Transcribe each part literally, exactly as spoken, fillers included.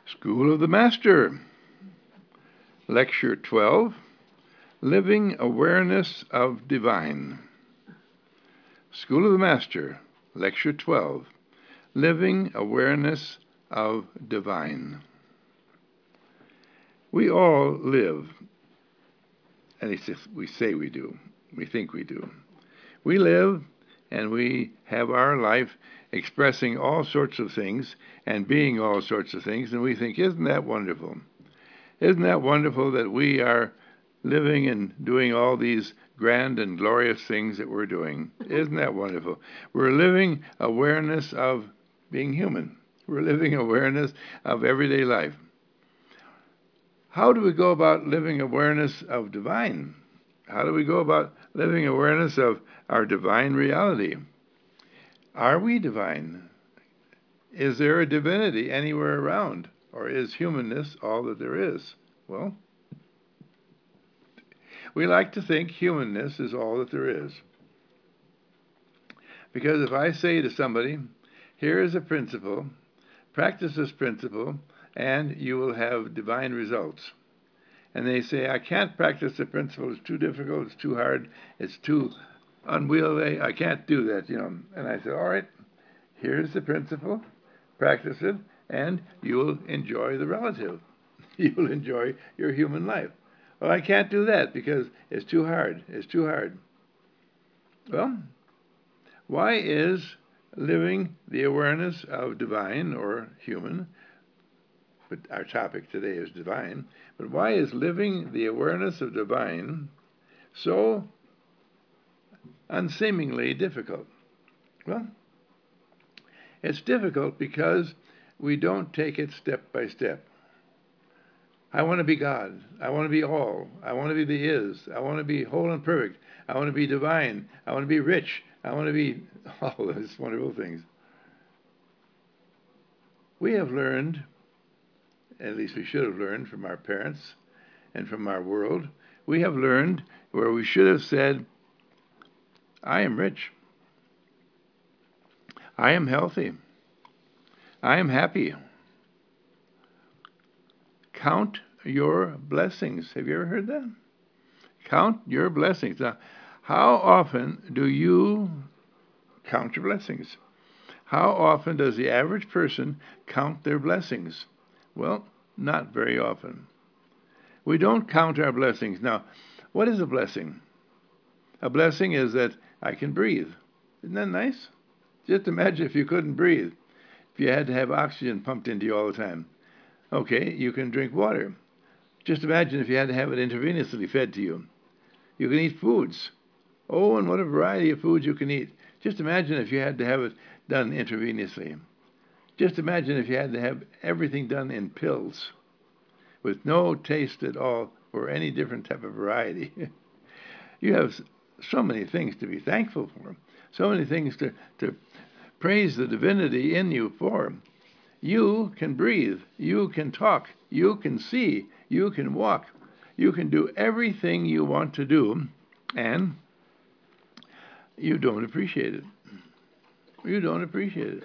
School of the Master, Lecture twelve, Living Awareness of Divine. School of the Master, Lecture twelve, Living Awareness of Divine. We all live, at least we say we do, we think we do. We live and we have our life expressing all sorts of things and being all sorts of things, and we think, isn't that wonderful? Isn't that wonderful that we are living and doing all these grand and glorious things that we're doing? Isn't that wonderful? We're living awareness of being human. We're living awareness of everyday life. How do we go about living awareness of divine? How do we go about living awareness of our divine reality? Are we divine? Is there a divinity anywhere around? Or is humanness all that there is? Well, we like to think humanness is all that there is. Because if I say to somebody, here is a principle, practice this principle, and you will have divine results. And they say, I can't practice the principle, it's too difficult, it's too hard, it's too unwieldy, I can't do that, you know. And I said, all right, here's the principle, practice it, and you will enjoy the relative. You will enjoy your human life. Well, I can't do that because it's too hard, it's too hard. Well, why is living the awareness of divine or human, but our topic today is divine, but why is living the awareness of divine so unseemingly difficult? Well, it's difficult because we don't take it step by step. I want to be God. I want to be all. I want to be the is. I want to be whole and perfect. I want to be divine. I want to be rich. I want to be all those wonderful things. We have learned, at least we should have learned from our parents and from our world, we have learned where we should have said, I am rich. I am healthy. I am happy. Count your blessings. Have you ever heard that? Count your blessings. Now, how often do you count your blessings? How often does the average person count their blessings? Well, not very often. We don't count our blessings. Now, what is a blessing? A blessing is that I can breathe. Isn't that nice? Just imagine if you couldn't breathe, if you had to have oxygen pumped into you all the time. Okay, you can drink water. Just imagine if you had to have it intravenously fed to you. You can eat foods. Oh, and what a variety of foods you can eat. Just imagine if you had to have it done intravenously. Just imagine if you had to have everything done in pills with no taste at all or any different type of variety. You have so many things to be thankful for, so many things to, to praise the divinity in you for. You can breathe, you can talk, you can see, you can walk, you can do everything you want to do, and you don't appreciate it. You don't appreciate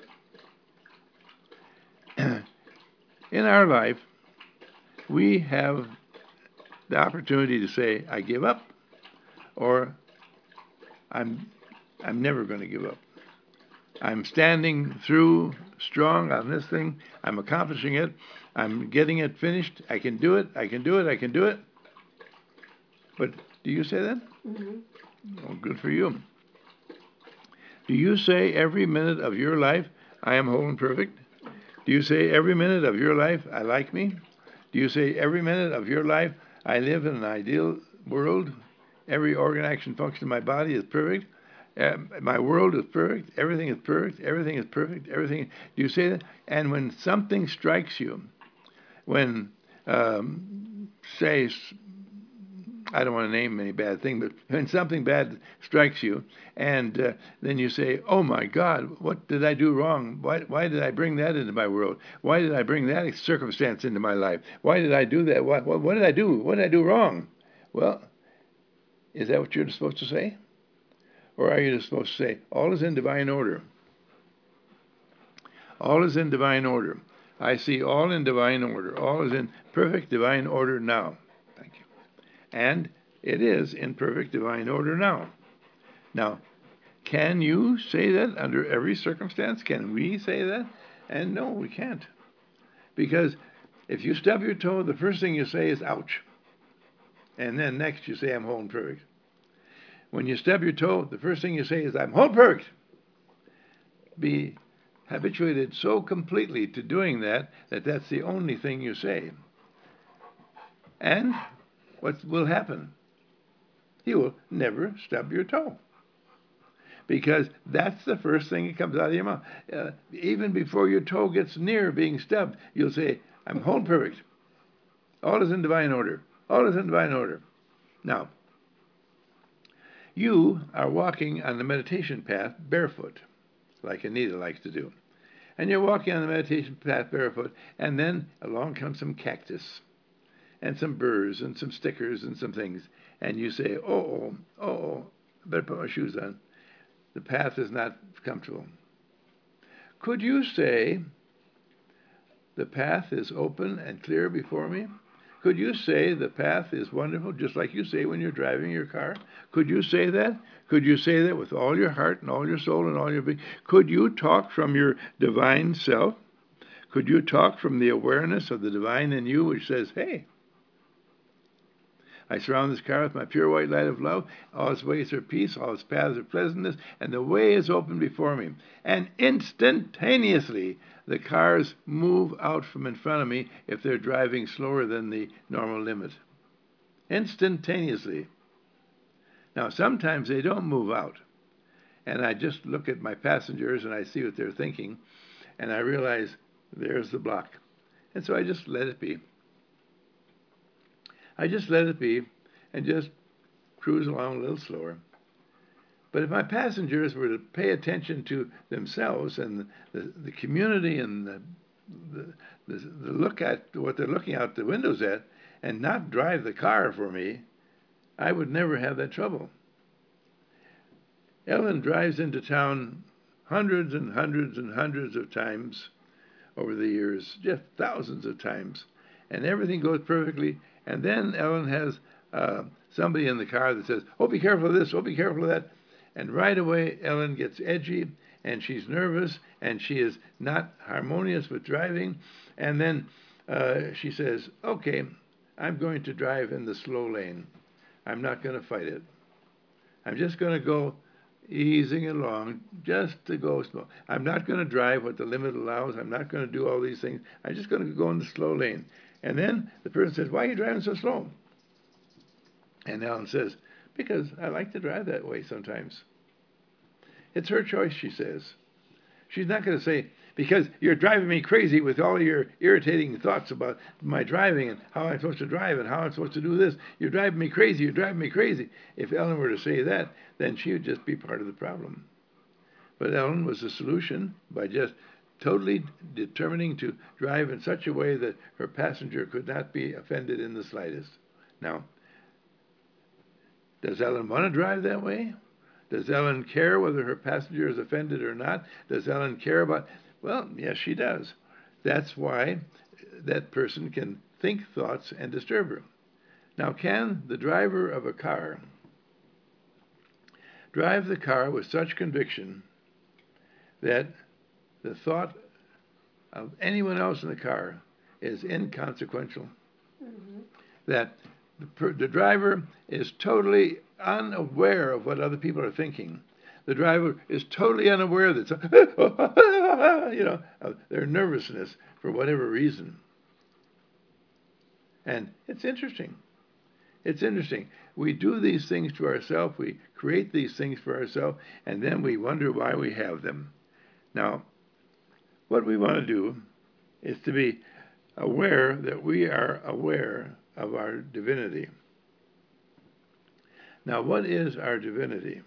it. In our life, we have the opportunity to say, I give up, or I'm, I'm never going to give up. I'm standing through strong on this thing. I'm accomplishing it. I'm getting it finished. I can do it. I can do it. I can do it. But do you say that? Mm-hmm. Oh, good for you. Do you say every minute of your life, I am whole and perfect? Do you say every minute of your life, I like me? Do you say every minute of your life, I live in an ideal world? Every organ, action, function of my body is perfect. Uh, my world is perfect. Everything is perfect. Everything is perfect. Everything. Do you say that? And when something strikes you, when, um, say, I don't want to name any bad thing, but when something bad strikes you, and uh, then you say, oh my God, what did I do wrong? Why, why did I bring that into my world? Why did I bring that circumstance into my life? Why did I do that? What, what, what did I do? What did I do wrong? Well, is that what you're supposed to say? Or are you just supposed to say, all is in divine order? All is in divine order. I see all in divine order. All is in perfect divine order now. Thank you. And it is in perfect divine order now. Now, can you say that under every circumstance? Can we say that? And no, we can't. Because if you stub your toe, the first thing you say is ouch. And then next you say, I'm whole and perfect. When you stub your toe, the first thing you say is, I'm whole and perfect. Be habituated so completely to doing that, that that's the only thing you say. And what will happen? You will never stub your toe. Because that's the first thing that comes out of your mouth. Uh, even before your toe gets near being stubbed, you'll say, I'm whole and perfect. All is in divine order. All is in divine order. Now, you are walking on the meditation path barefoot, like Anita likes to do. And you're walking on the meditation path barefoot, and then along comes some cactus, and some burrs, and some stickers, and some things. And you say, oh, oh, oh, I better put my shoes on. The path is not comfortable. Could you say, the path is open and clear before me? Could you say the path is wonderful, just like you say when you're driving your car? Could you say that? Could you say that with all your heart and all your soul and all your being? Could you talk from your divine self? Could you talk from the awareness of the divine in you, which says, hey, I surround this car with my pure white light of love. All its ways are peace, all its paths are pleasantness, and the way is open before me. And instantaneously, the cars move out from in front of me if they're driving slower than the normal limit. Instantaneously. Now, sometimes they don't move out. And I just look at my passengers and I see what they're thinking, and I realize there's the block. And so I just let it be. I just let it be and just cruise along a little slower. But if my passengers were to pay attention to themselves and the, the, the community and the, the, the, the look at what they're looking out the windows at and not drive the car for me, I would never have that trouble. Ellen drives into town hundreds and hundreds and hundreds of times over the years, just thousands of times, and everything goes perfectly. And then Ellen has uh, somebody in the car that says, oh, be careful of this, oh, be careful of that. And right away, Ellen gets edgy, and she's nervous, and she is not harmonious with driving. And then uh, she says, okay, I'm going to drive in the slow lane. I'm not going to fight it. I'm just going to go easing along, just to go slow. I'm not going to drive what the limit allows. I'm not going to do all these things. I'm just going to go in the slow lane. And then the person says, why are you driving so slow? And Ellen says, because I like to drive that way sometimes. It's her choice, she says. She's not going to say, because you're driving me crazy with all your irritating thoughts about my driving and how I'm supposed to drive and how I'm supposed to do this. You're driving me crazy, you're driving me crazy. If Ellen were to say that, then she would just be part of the problem. But Ellen was the solution by just totally determining to drive in such a way that her passenger could not be offended in the slightest. Now, does Ellen want to drive that way? Does Ellen care whether her passenger is offended or not? Does Ellen care about... Well, yes, she does. That's why that person can think thoughts and disturb her. Now, can the driver of a car drive the car with such conviction that the thought of anyone else in the car is inconsequential? Mm-hmm. That the, per, the driver is totally unaware of what other people are thinking. The driver is totally unaware that, you know, of their nervousness for whatever reason. And it's interesting. It's interesting. We do these things to ourselves, we create these things for ourselves, and then we wonder why we have them. Now, what we want to do is to be aware that we are aware of our divinity. Now, what is our divinity?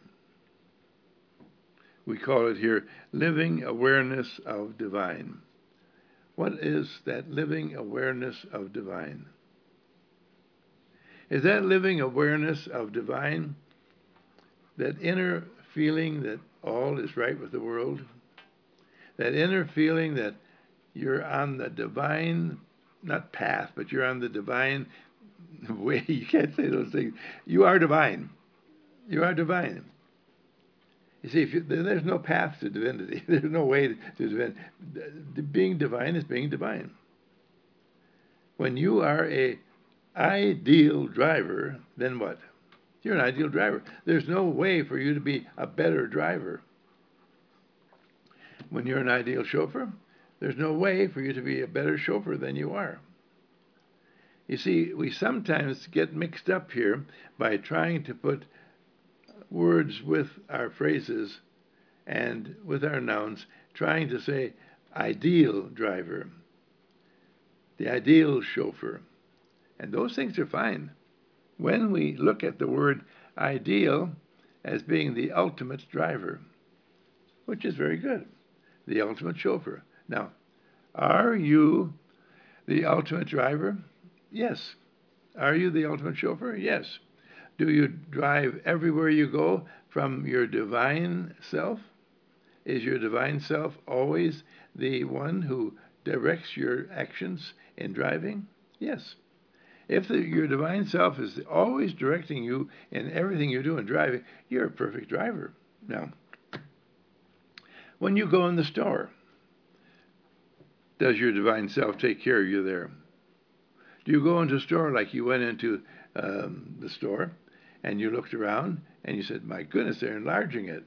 We call it here living awareness of divine. What is that living awareness of divine? Is that living awareness of divine that inner feeling that all is right with the world? That inner feeling that You're on the divine, not path, but you're on the divine way. You can't say those things. You are divine. You are divine. You see, if you, there's no path to divinity. There's no way to divinity. Being divine is being divine. When you are a ideal driver, then what? You're an ideal driver. There's no way for you to be a better driver. When you're an ideal chauffeur, there's no way for you to be a better chauffeur than you are. You see, we sometimes get mixed up here by trying to put words with our phrases and with our nouns, trying to say ideal driver, the ideal chauffeur. And those things are fine. When we look at the word ideal as being the ultimate driver, which is very good, the ultimate chauffeur. Now, are you the ultimate driver? Yes. Are you the ultimate chauffeur? Yes. Do you drive everywhere you go from your divine self? Is your divine self always the one who directs your actions in driving? Yes. If the, your divine self is always directing you in everything you do in driving, you're a perfect driver. Now, when you go in the store, does your divine self take care of you there? Do you go into a store like you went into um, the store and you looked around and you said, my goodness, they're enlarging it.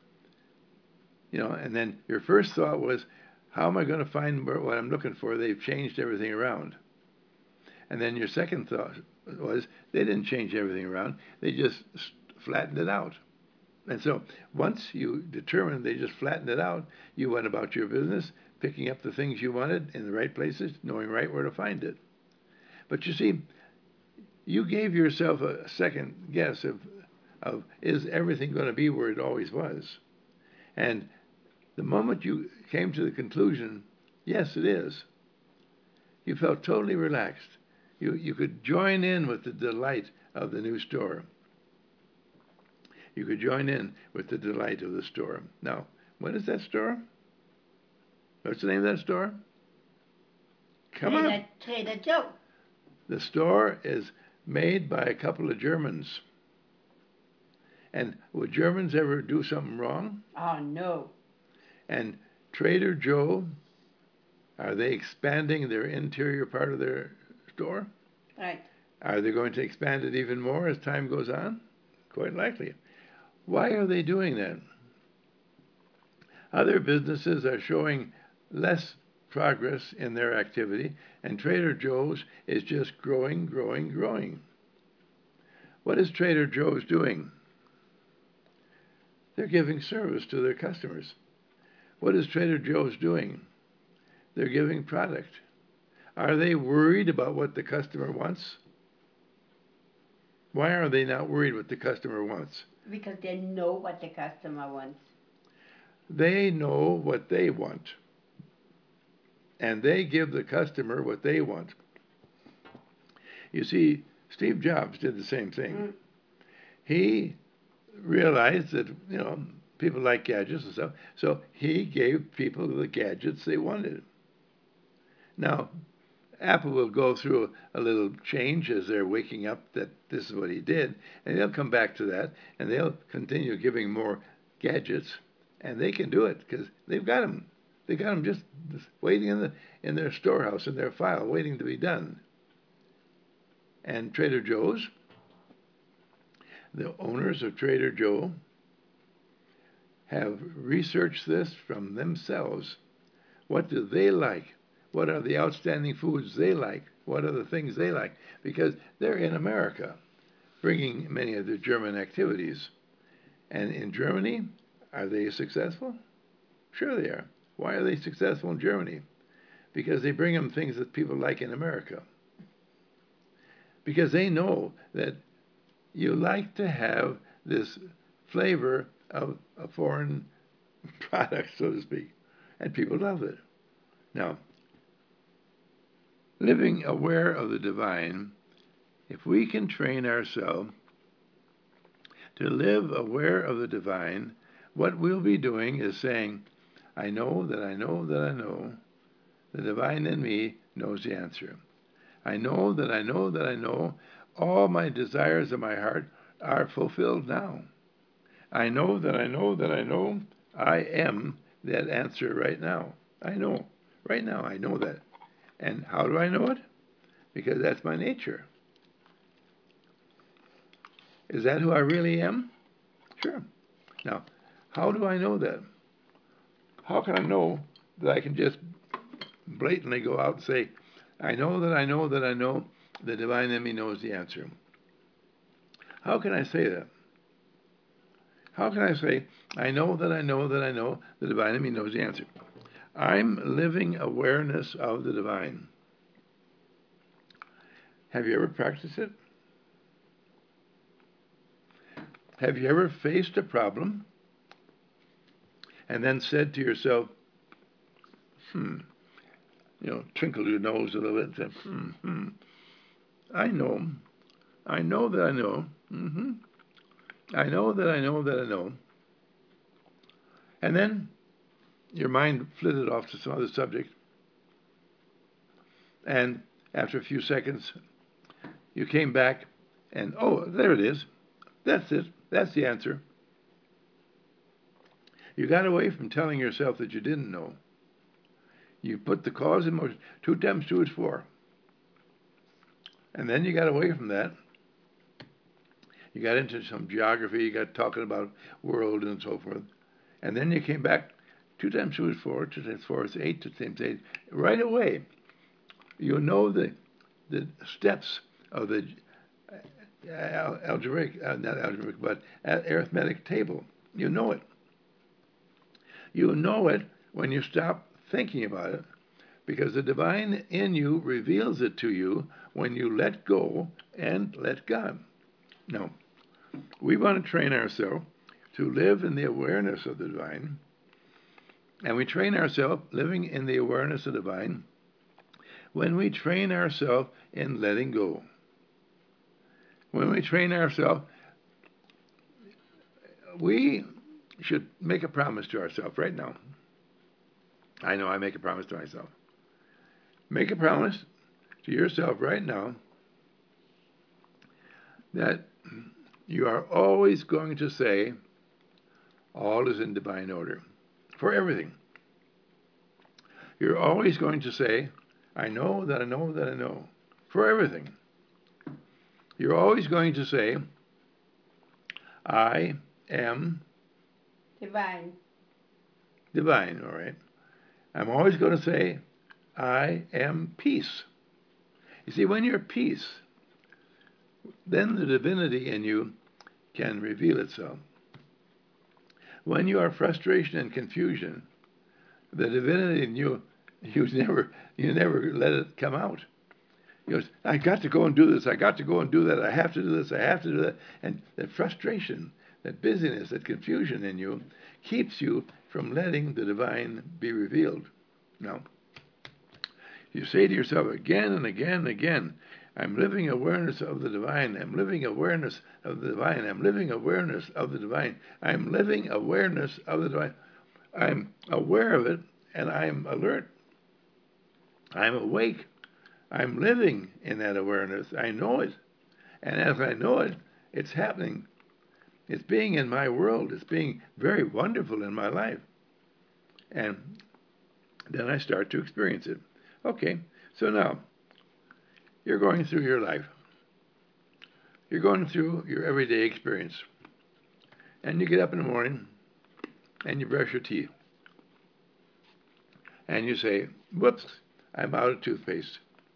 You know, and then your first thought was, how am I going to find what I'm looking for? They've changed everything around. And then your second thought was, they didn't change everything around. They just flattened it out. And so once you determined they just flattened it out, you went about your business, picking up the things you wanted in the right places, knowing right where to find it. But you see, you gave yourself a second guess of, of is everything going to be where it always was? And the moment you came to the conclusion, yes, it is, you felt totally relaxed. You, you could join in with the delight of the new store. You could join in with the delight of the store. Now, what is that store? What's the name of that store? Come Trader, on. Trader Joe. The store is made by a couple of Germans. And would Germans ever do something wrong? Oh, no. And Trader Joe, are they expanding their interior part of their store? Right. Are they going to expand it even more as time goes on? Quite likely. Why are they doing that? Other businesses are showing less progress in their activity, and Trader Joe's is just growing, growing, growing. What is Trader Joe's doing? They're giving service to their customers. What is Trader Joe's doing? They're giving product. Are they worried about what the customer wants? Why are they not worried what the customer wants? Because they know what the customer wants. They know what they want. And they give the customer what they want. You see, Steve Jobs did the same thing. Mm. He realized that, you know, people like gadgets and stuff, so he gave people the gadgets they wanted. Now, Apple will go through a little change as they're waking up that this is what he did, and they'll come back to that, and they'll continue giving more gadgets, and they can do it because they've got them. They got them just, just waiting in the in their storehouse, in their file, waiting to be done. And Trader Joe's, the owners of Trader Joe, have researched this from themselves. What do they like? What are the outstanding foods they like? What are the things they like? Because they're in America, bringing many of the German activities. And in Germany, are they successful? Sure they are. Why are they successful in Germany? Because they bring them things that people like in America. Because they know that you like to have this flavor of a foreign product, so to speak, and people love it. Now, living aware of the divine, if we can train ourselves to live aware of the divine, what we'll be doing is saying, I know that I know that I know the divine in me knows the answer. I know that I know that I know all my desires of my heart are fulfilled now. I know that I know that I know I am that answer right now. I know. Right now I know that. And how do I know it? Because that's my nature. Is that who I really am? Sure. Now, how do I know that? How can I know that I can just blatantly go out and say, I know that I know that I know the divine in me knows the answer? How can I say that? How can I say, I know that I know that I know the divine in me knows the answer? I'm living awareness of the divine. Have you ever practiced it? Have you ever faced a problem and then said to yourself, hmm, you know, twinkled your nose a little bit and said, hmm, hmm, I know, I know that I know, mm-hmm. I know that I know that I know. And then your mind flitted off to some other subject. And after a few seconds, you came back and, oh, there it is. That's it. That's the answer. You got away from telling yourself that you didn't know. You put the cause in motion. Two times two is four. And then you got away from that. You got into some geography. You got talking about world and so forth. And then you came back. Two times two is four. Two times four is eight. Two times eight. Right away, you know the the steps of the uh, algebraic, uh, not algebraic, but arithmetic table. You know it. You know it when you stop thinking about it, because the divine in you reveals it to you when you let go and let God. Now, we want to train ourselves to live in the awareness of the divine, and we train ourselves living in the awareness of the divine when we train ourselves in letting go. When we train ourselves, we should make a promise to ourselves right now. I know I make a promise to myself. Make a promise to yourself right now that you are always going to say, all is in divine order, for everything. You're always going to say, I know that I know that I know, for everything. You're always going to say, I am divine. Divine, all right. I'm always going to say, I am peace. You see, when you're peace, then the divinity in you can reveal itself. When you are frustration and confusion, the divinity in you, you never, you never let it come out. You know, I got to go and do this. I got to go and do that. I have to do this. I have to do that. And that frustration, that busyness, that confusion in you keeps you from letting the divine be revealed. Now, you say to yourself again and again and again, I'm living awareness of the divine. I'm living awareness of the divine. I'm living awareness of the divine. I'm living awareness of the divine. I'm aware of it, and I'm alert. I'm awake. I'm living in that awareness. I know it. And as I know it, it's happening. It's being in my world. It's being very wonderful in my life. And then I start to experience it. Okay, so now, you're going through your life. You're going through your everyday experience. And you get up in the morning, and you brush your teeth. And you say, whoops, I'm out of toothpaste.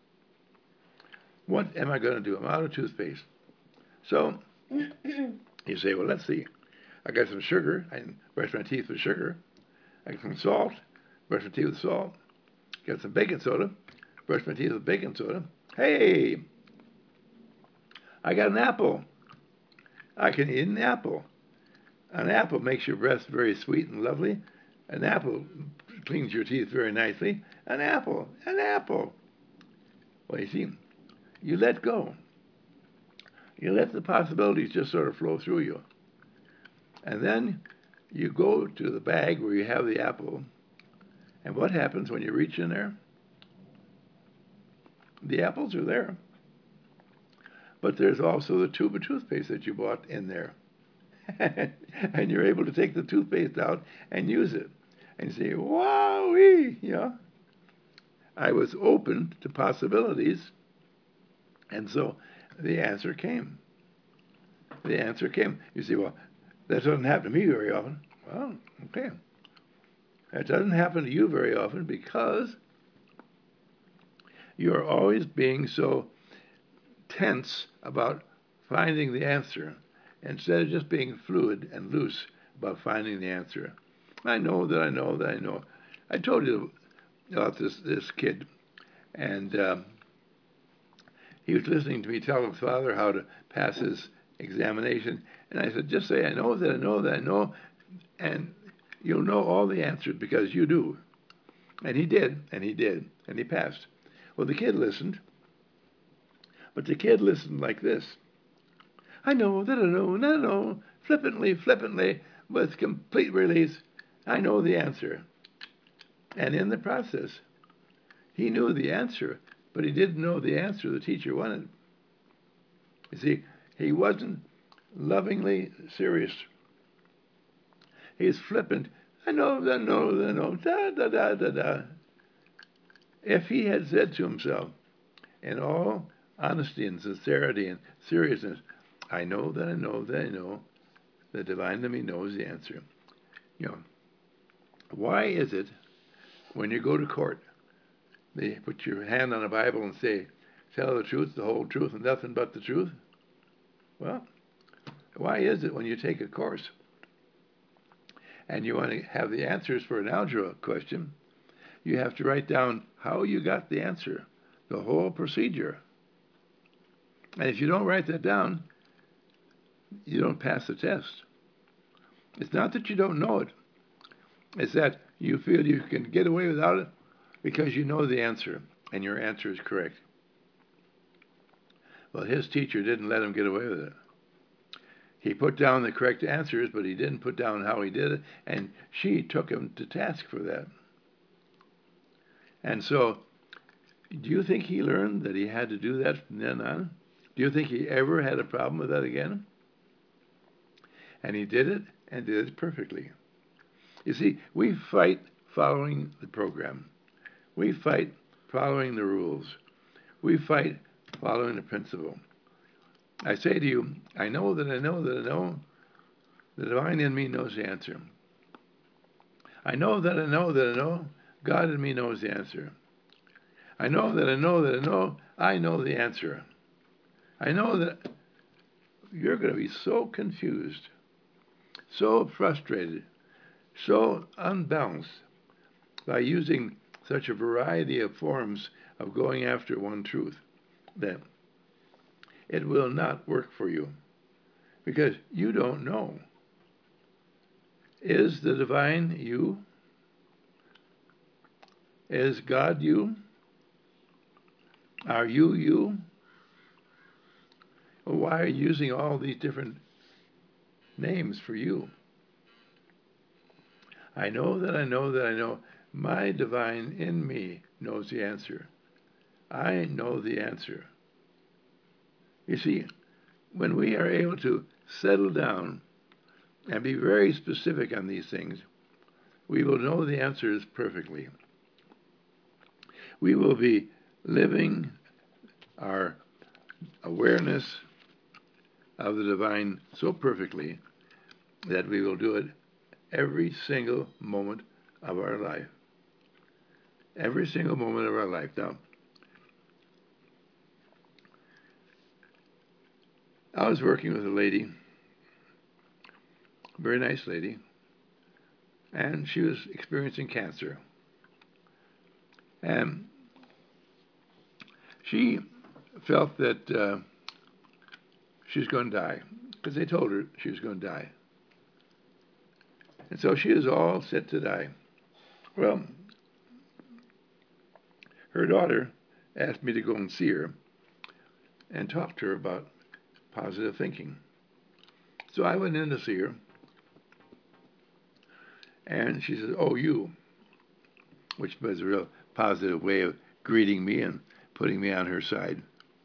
What am I going to do? I'm out of toothpaste. So you say, well, let's see. I got some sugar. I can brush my teeth with sugar. I got some salt. Brush my teeth with salt. Got some baking soda. Brush my teeth with baking soda. Hey, I got an apple. I can eat an apple. An apple makes your breath very sweet and lovely. An apple cleans your teeth very nicely. An apple, an apple. Well, you see, you let go. You let the possibilities just sort of flow through you. And then you go to the bag where you have the apple. And what happens when you reach in there? The apples are there, but there's also the tube of toothpaste that you bought in there. And you're able to take the toothpaste out and use it. And you say, wowee, you know. I was open to possibilities, and so the answer came. The answer came. You say, well, that doesn't happen to me very often. Well, okay. That doesn't happen to you very often because you are always being so tense about finding the answer instead of just being fluid and loose about finding the answer. I know that I know that I know. I told you about this, this kid, and um, he was listening to me tell his father how to pass his examination, and I said, just say, I know that I know that I know, and you'll know all the answers because you do. And he did, and he did, and he passed. Well, the kid listened, but the kid listened like this. I know that I know, and I know, flippantly, flippantly, with complete release, I know the answer. And in the process, he knew the answer, but he didn't know the answer the teacher wanted. You see, he wasn't lovingly serious. He's flippant. I know, I know, I know, da, da, da, da, da. If he had said to himself, in all honesty and sincerity and seriousness, I know that I know that I know, the divine in me knows the answer. You know, why is it when you go to court, they put your hand on a Bible and say, tell the truth, the whole truth, and nothing but the truth? Well, why is it when you take a course and you want to have the answers for an algebra question, you have to write down how you got the answer, the whole procedure. And if you don't write that down, you don't pass the test. It's not that you don't know it. It's that you feel you can get away without it because you know the answer, and your answer is correct. Well, his teacher didn't let him get away with it. He put down the correct answers, but he didn't put down how he did it, and she took him to task for that. And so, do you think he learned that he had to do that from then on? Do you think he ever had a problem with that again? And he did it, and did it perfectly. You see, we fight following the program. We fight following the rules. We fight following the principle. I say to you, I know that I know that I know, the divine in me knows the answer. I know that I know that I know, God in me knows the answer. I know that I know that I know, I know the answer. I know that you're going to be so confused, so frustrated, so unbalanced by using such a variety of forms of going after one truth that it will not work for you because you don't know. Is the divine you? Is God you? Are you you? Well, why are you using all these different names for you? I know that I know that I know my divine in me knows the answer. I know the answer. You see, when we are able to settle down and be very specific on these things, we will know the answers perfectly. We will be living our awareness of the divine so perfectly that we will do it every single moment of our life. Every single moment of our life. Now, I was working with a lady, a very nice lady, and she was experiencing cancer. And she felt that uh, she was going to die because they told her she was going to die. And so she was all set to die. Well, her daughter asked me to go and see her and talk to her about positive thinking. So I went in to see her, and she said, "Oh, you," which was a real positive way of greeting me and putting me on her side.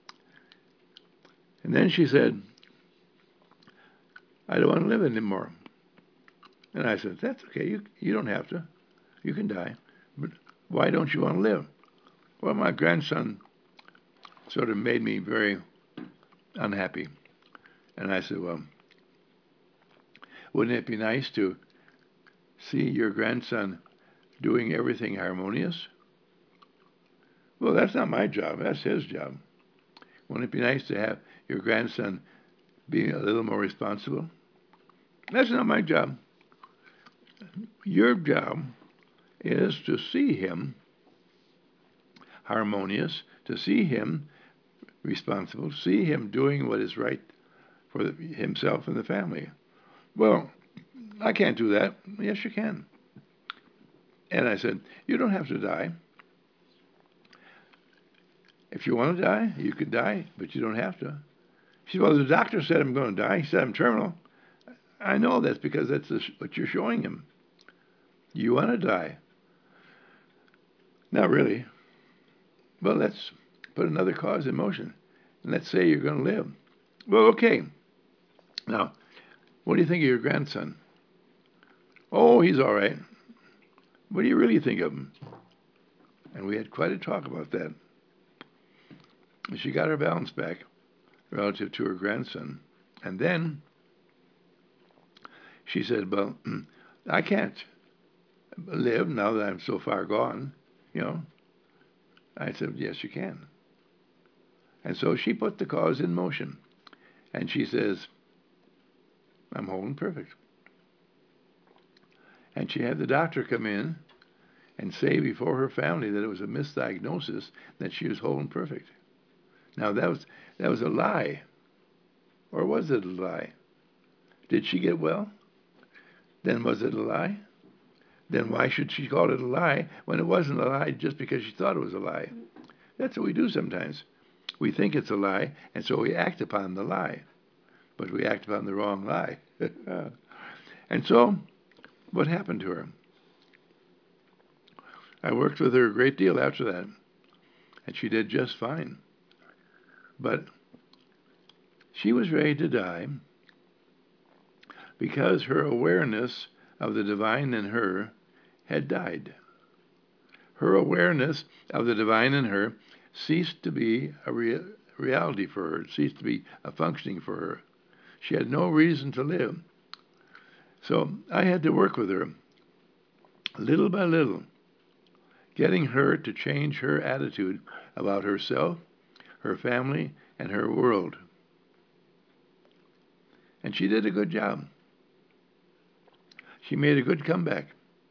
And then she said, I don't want to live anymore. And I said, that's okay. You, you don't have to. You can die. But why don't you want to live? Well, my grandson sort of made me very unhappy. And I said, well, wouldn't it be nice to see your grandson doing everything harmonious? Well, that's not my job. That's his job. Wouldn't it be nice to have your grandson being a little more responsible? That's not my job. Your job is to see him harmonious, to see him responsible, to see him doing what is right for the, himself and the family. Well, I can't do that. Yes, you can. And I said, you don't have to die. If you want to die, you can die, but you don't have to. She said, well, the doctor said I'm going to die. He said I'm terminal. I know that's because that's what you're showing him. You want to die. Not really. Well, let's put another cause in motion. And let's say you're going to live. Well, okay. Now, what do you think of your grandson? Oh, he's all right. What do you really think of him? And we had quite a talk about that. She got her balance back relative to her grandson. And then she said, well, I can't live now that I'm so far gone, you know. I said, yes, you can. And so she put the cause in motion. And she says, I'm whole and perfect. And she had the doctor come in and say before her family that it was a misdiagnosis, that she was whole and perfect. Now, that was that was a lie. Or was it a lie? Did she get well? Then was it a lie? Then why should she call it a lie when it wasn't a lie just because she thought it was a lie? That's what we do sometimes. We think it's a lie, and so we act upon the lie. But we act upon the wrong lie. And so, what happened to her? I worked with her a great deal after that, and she did just fine. But she was ready to die because her awareness of the divine in her had died. Her awareness of the divine in her ceased to be a rea- reality for her. It ceased to be a functioning for her. She had no reason to live. So I had to work with her, little by little, getting her to change her attitude about herself, her family, and her world. And she did a good job. She made a good comeback.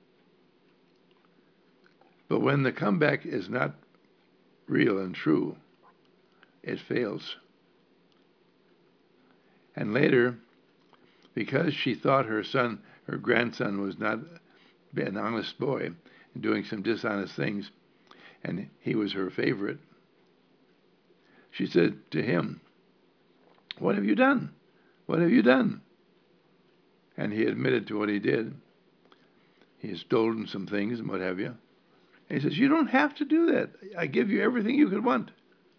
But when the comeback is not real and true, it fails. And later, because she thought her son, her grandson, was not an honest boy and doing some dishonest things, and he was her favorite, she said to him, what have you done? What have you done? And he admitted to what he did. He had stolen some things and what have you. And he says, you don't have to do that. I give you everything you could want.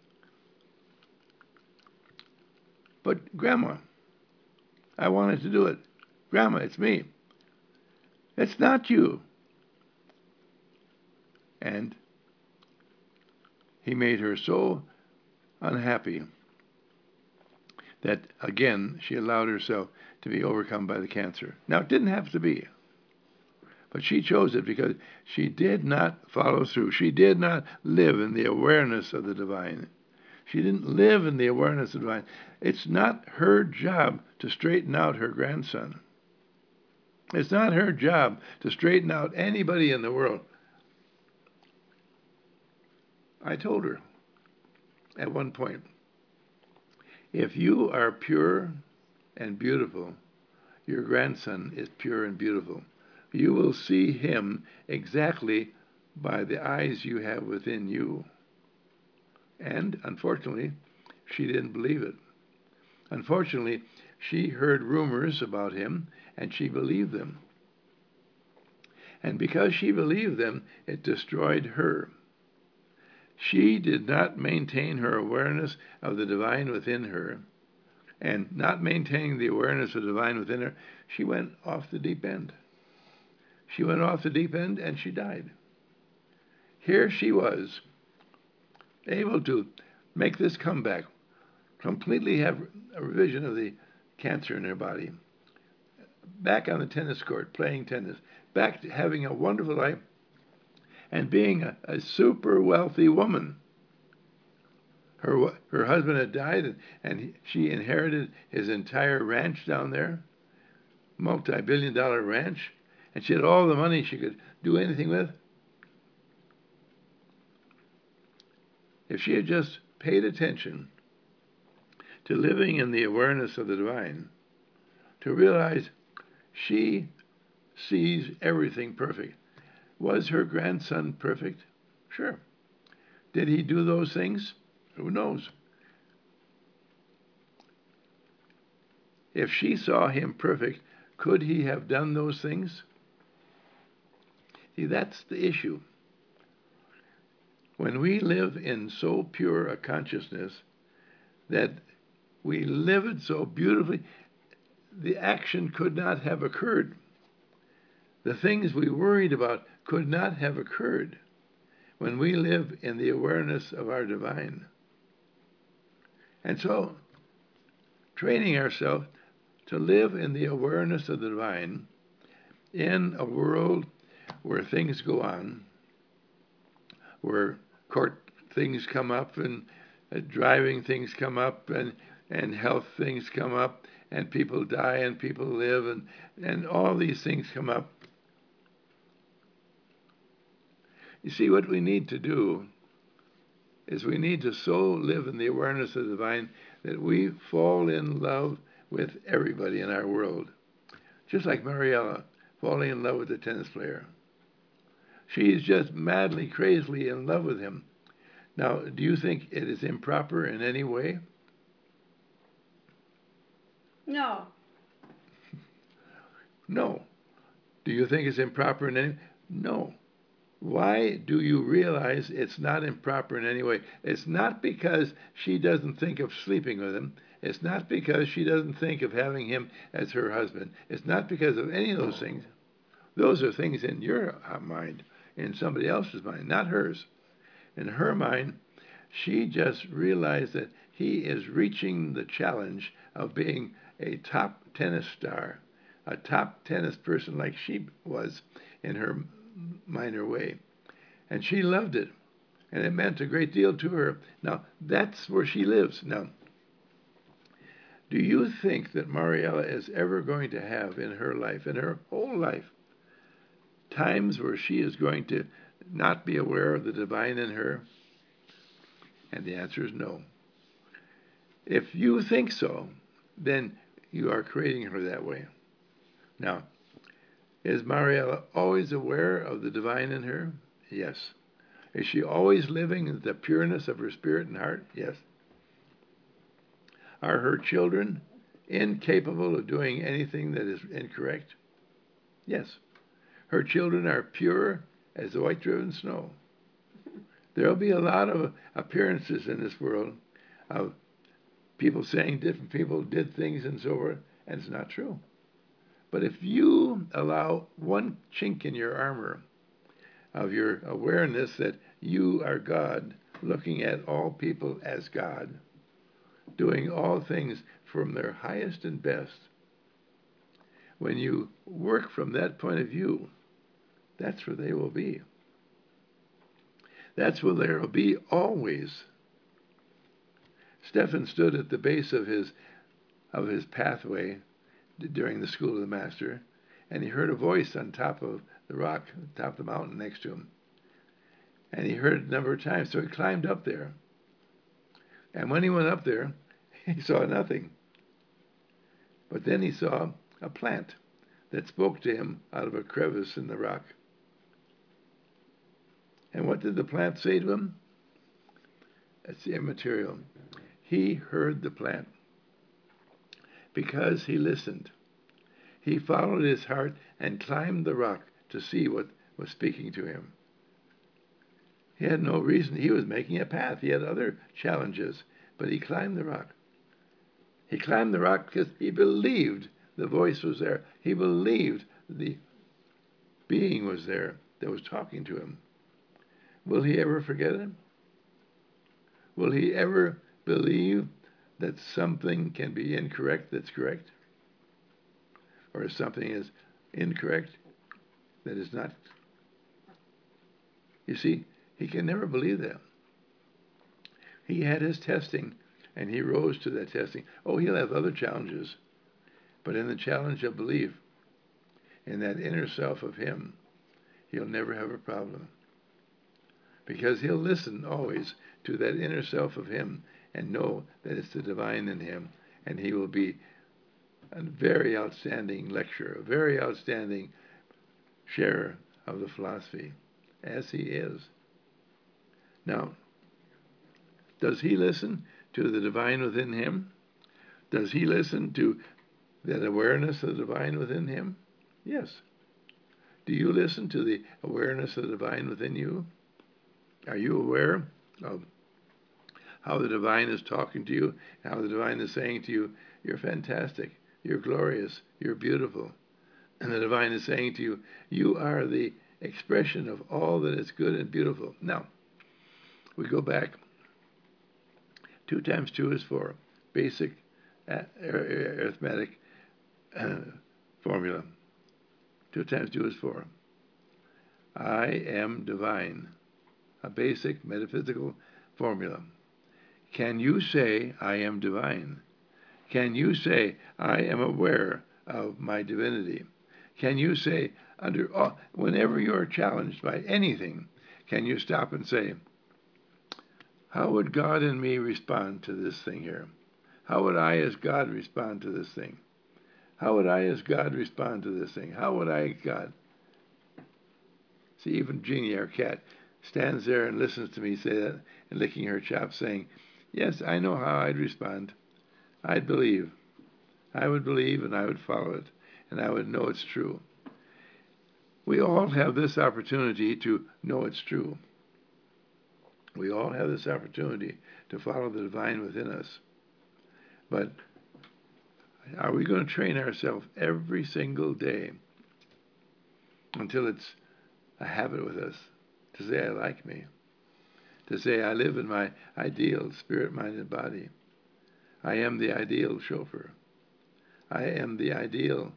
But Grandma, I wanted to do it. Grandma, it's me. It's not you. And he made her so unhappy that, again, she allowed herself to be overcome by the cancer. Now, it didn't have to be. But she chose it because she did not follow through. She did not live in the awareness of the divine. She didn't live in the awareness of the divine. It's not her job to straighten out her grandson. It's not her job to straighten out anybody in the world. I told her at one point, if you are pure and beautiful, your grandson is pure and beautiful. You will see him exactly by the eyes you have within you. And, unfortunately, she didn't believe it. Unfortunately, she heard rumors about him, and she believed them. And because she believed them, it destroyed her. she did not maintain her awareness of the divine within her, and not maintaining the awareness of the divine within her, she went off the deep end. She went off the deep end and she died. Here she was, able to make this comeback, completely have a revision of the cancer in her body, back on the tennis court, playing tennis, back to having a wonderful life, and being a, a super wealthy woman. Her her husband had died, and, and he, she inherited his entire ranch down there, multi-billion dollar ranch, and she had all the money she could do anything with. If she had just paid attention to living in the awareness of the divine, to realize she sees everything perfect. Was her grandson perfect? Sure. Did he do those things? Who knows? If she saw him perfect, could he have done those things? See, that's the issue. When we live in so pure a consciousness that we live it so beautifully, the action could not have occurred. The things we worried about could not have occurred when we live in the awareness of our divine. And so, training ourselves to live in the awareness of the divine in a world where things go on, where court things come up and uh, driving things come up and, and health things come up and people die and people live and, and all these things come up. You see, what we need to do is we need to so live in the awareness of the divine that we fall in love with everybody in our world. Just like Mariella falling in love with the tennis player. She's just madly, crazily in love with him. Now, do you think it is improper in any way? No. No. Do you think it's improper in any? No. Why do you realize it's not improper in any way? It's not because she doesn't think of sleeping with him. It's not because she doesn't think of having him as her husband. It's not because of any of those things. Those are things in your mind, in somebody else's mind, not hers. In her mind, she just realized that he is reaching the challenge of being a top tennis star, a top tennis person like she was in her minor way. And she loved it, and it meant a great deal to her. Now, that's where she lives. Now, do you think that Mariella is ever going to have in her life, in her whole life, times where she is going to not be aware of the divine in her? And the answer is no. If you think so, then you are creating her that way. Now, is Mariella always aware of the divine in her? Yes. Is she always living in the pureness of her spirit and heart? Yes. Are her children incapable of doing anything that is incorrect? Yes. Her children are pure as the white-driven snow. There'll be a lot of appearances in this world of people saying different people did things and so forth, and it's not true. But if you allow one chink in your armor of your awareness that you are God, looking at all people as God, doing all things from their highest and best, when you work from that point of view, that's where they will be. That's where there will be always. Stephen stood at the base of his of his pathway during the school of the master, and he heard a voice on top of the rock, top of the mountain next to him. And he heard it a number of times, so he climbed up there. And when he went up there, he saw nothing. But then he saw a plant that spoke to him out of a crevice in the rock. And what did the plant say to him? It's immaterial. He heard the plant because he listened. He followed his heart and climbed the rock to see what was speaking to him. He had no reason. He was making a path. He had other challenges, but he climbed the rock. He climbed the rock because he believed the voice was there. He believed the being was there that was talking to him. Will he ever forget him? Will he ever believe that something can be incorrect that's correct? Or something is incorrect that is not? You see, he can never believe that. He had his testing, and he rose to that testing. Oh, he'll have other challenges, but in the challenge of belief, in that inner self of him, he'll never have a problem. Because he'll listen always to that inner self of him and know that it's the divine in him, and he will be a very outstanding lecturer, a very outstanding sharer of the philosophy, as he is. Now, does he listen to the divine within him? Does he listen to that awareness of the divine within him? Yes. Do you listen to the awareness of the divine within you? Are you aware of how the divine is talking to you, how the divine is saying to you, you're fantastic, you're glorious, you're beautiful. And the divine is saying to you, you are the expression of all that is good and beautiful. Now, we go back. Two times two is four. Basic arithmetic uh, formula. Two times two is four. I am divine. A basic metaphysical formula. Can you say, I am divine? Can you say, I am aware of my divinity? Can you say, under all, whenever you are challenged by anything, can you stop and say, how would God and me respond to this thing here? How would I as God respond to this thing? How would I as God respond to this thing? How would I, God? See, even Jeannie, our cat, stands there and listens to me say that and licking her chops, saying, yes, I know how I'd respond. I'd believe. I would believe and I would follow it, and I would know it's true. We all have this opportunity to know it's true. We all have this opportunity to follow the divine within us. But are we going to train ourselves every single day until it's a habit with us to say, I like me, to say, I live in my ideal spirit, mind, and body. I am the ideal chauffeur. I am the ideal.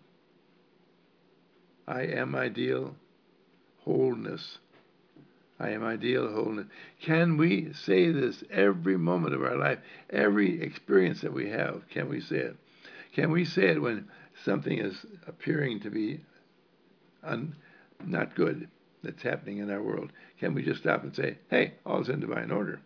I am ideal wholeness. I am ideal wholeness. Can we say this every moment of our life, every experience that we have? Can we say it? Can we say it when something is appearing to be un, not good that's happening in our world? Can we just stop and say, hey, all's in divine order?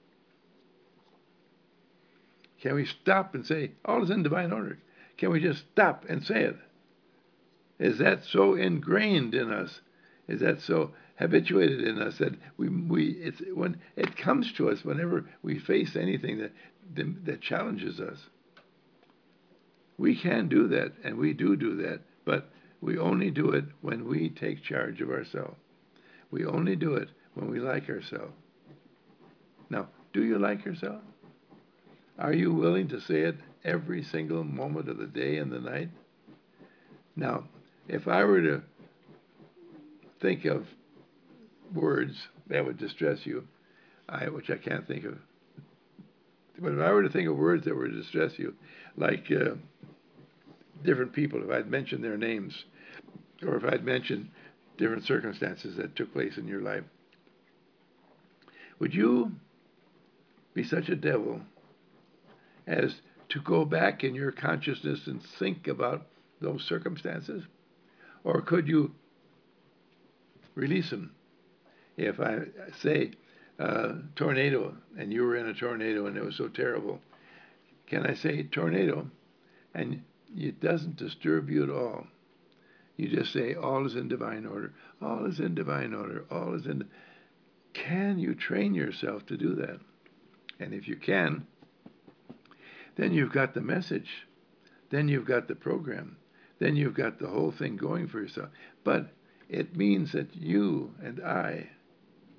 Can we stop and say, all is in divine order? Can we just stop and say it? Is that so ingrained in us? Is that so habituated in us that we we it's when it comes to us whenever we face anything that that challenges us? We can do that, and we do do that, but we only do it when we take charge of ourselves. We only do it when we like ourselves. Now, do you like yourself? Are you willing to say it every single moment of the day and the night? Now, if I were to think of words that would distress you, I, which I can't think of, but if I were to think of words that would distress you, like uh, different people, if I'd mentioned their names, or if I'd mentioned different circumstances that took place in your life, would you be such a devil as to go back in your consciousness and think about those circumstances? Or could you release them? If I say uh, tornado, and you were in a tornado and it was so terrible, can I say tornado, and it doesn't disturb you at all? You just say, all is in divine order. All is in divine order. All is in... Can you train yourself to do that? And if you can, then you've got the message. Then you've got the program. Then you've got the whole thing going for yourself. But it means that you and I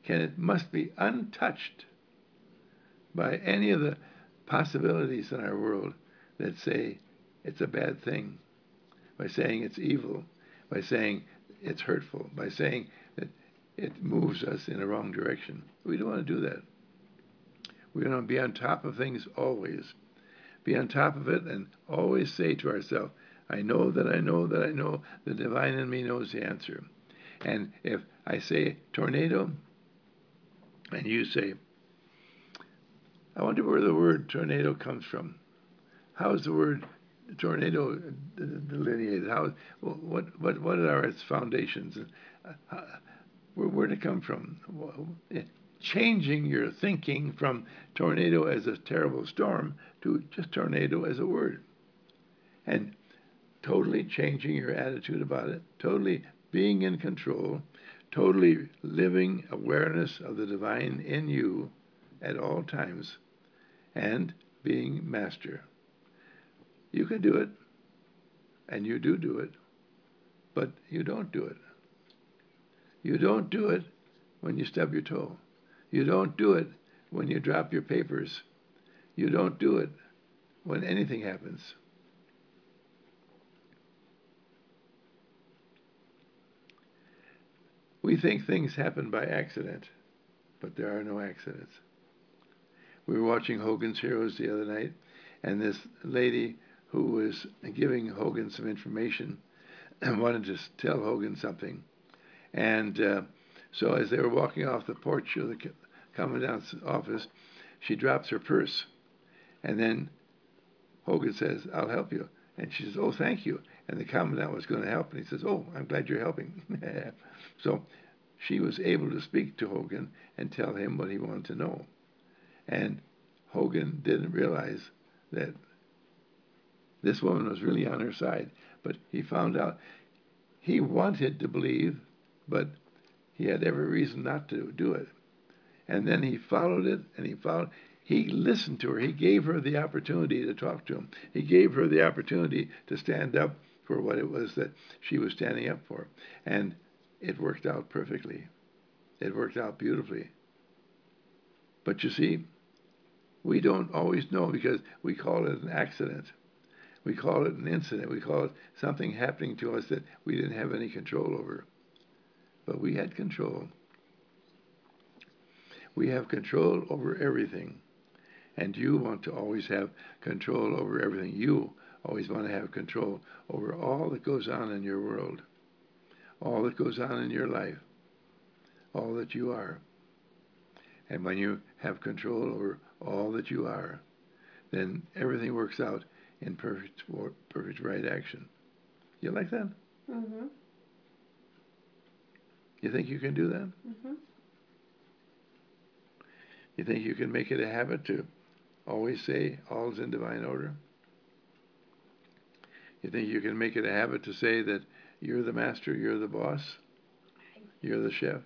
can it must be untouched by any of the possibilities in our world that say it's a bad thing, by saying it's evil, by saying it's hurtful, by saying that it moves us in the wrong direction. We don't want to do that. We want to be on top of things always. Be on top of it and always say to ourselves, I know that I know that I know the divine in me knows the answer. And if I say tornado, and you say, I wonder where the word tornado comes from. How is the word tornado delineated? How, what, what, what are its foundations? How, where, where did it come from? Changing your thinking from tornado as a terrible storm to just tornado as a word. And totally changing your attitude about it, totally being in control, totally living awareness of the divine in you at all times, and being master. You can do it, and you do do it, but you don't do it. You don't do it when you stub your toe. You don't do it when you drop your papers. You don't do it when anything happens. We think things happen by accident, but there are no accidents. We were watching Hogan's Heroes the other night, and this lady who was giving Hogan some information wanted to tell Hogan something. And uh, so as they were walking off the porch of the commandant's office, she drops her purse. And then Hogan says, I'll help you. And she says, oh, thank you. And the commandant was going to help. And he says, oh, I'm glad you're helping. So she was able to speak to Hogan and tell him what he wanted to know. And Hogan didn't realize that this woman was really on her side. But he found out he wanted to believe, but he had every reason not to do it. And then he followed it, and he followed. He listened to her. He gave her the opportunity to talk to him. He gave her the opportunity to stand up for what it was that she was standing up for. And it worked out perfectly. It worked out beautifully. But you see, we don't always know because we call it an accident. We call it an incident. We call it something happening to us that we didn't have any control over. But we had control. We have control over everything. And you want to always have control over everything. You always want to have control over all that goes on in your world, all that goes on in your life, all that you are. And when you have control over all that you are, then everything works out in perfect, perfect right action. You like that? Mm-hmm. You think you can do that? Mm-hmm. You think you can make it a habit to always say all's in divine order? You think you can make it a habit to say that you're the master, you're the boss, you're the chef?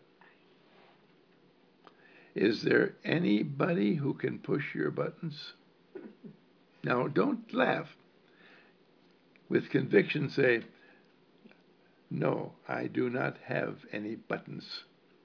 Is there anybody who can push your buttons? Now, don't laugh. With conviction, say, no, I do not have any buttons.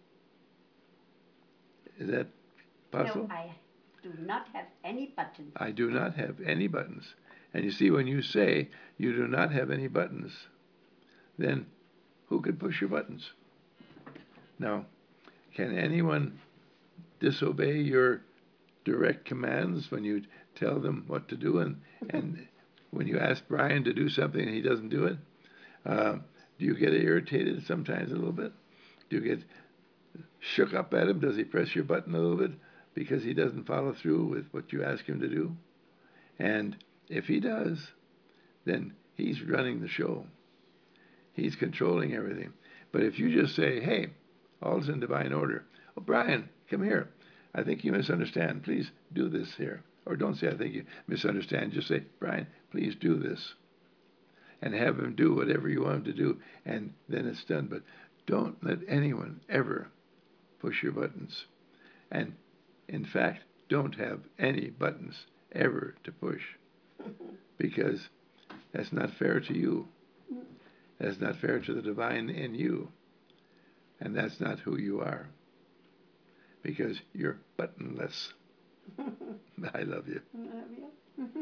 Is that possible? No, I do not have any buttons. I do not have any buttons. And you see, when you say you do not have any buttons, then who could push your buttons? Now, can anyone disobey your direct commands when you tell them what to do? And, and when you ask Brian to do something and he doesn't do it, uh, do you get irritated sometimes a little bit? Do you get shook up at him? Does he press your button a little bit because he doesn't follow through with what you ask him to do? And if he does, then he's running the show. He's controlling everything. But if you just say, hey, all's in divine order. Oh, Brian, come here. I think you misunderstand. Please do this here. Or don't say, I think you misunderstand. Just say, Brian, please do this. And have him do whatever you want him to do. And then it's done. But don't let anyone ever push your buttons. And in fact, don't have any buttons ever to push. Because that's not fair to you. That's not fair to the divine in you. And that's not who you are. because you're buttonless. I love you. Love you.